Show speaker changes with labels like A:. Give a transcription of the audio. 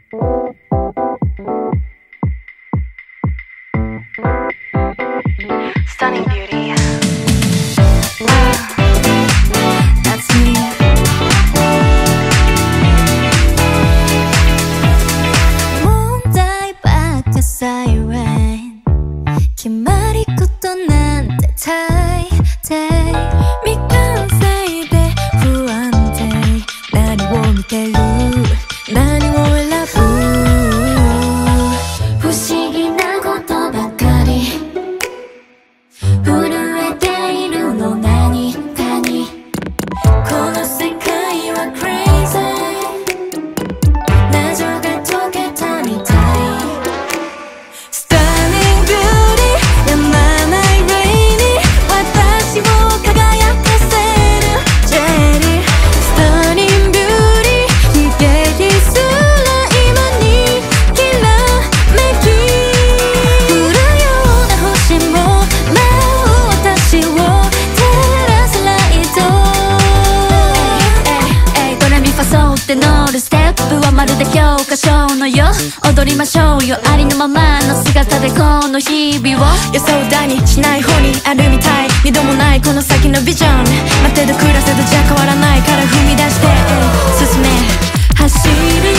A: Stunning beauty.
B: That's me. Won't die back to siren. 決まり事なんて大抵未完成で不安定。何を見てる？何を選ぶ？不思議なことばかり震えているの何かに。この世界は crazy 謎が解けたみたい。 Stunning beauty 止まない rainy 私を輝かせる Jelly Stunning beauty 悲劇すら今にきらめき。降るような星も舞う私を照らすライト。ドレミファソって乗るステップはまるで教科書のよ。踊りましょうよありのままの姿でこの日々を。予想だにしない方にあるみたい。二度もないこの先のビジョン。待てど暮らせどじゃ変わらないから踏み出して進め走る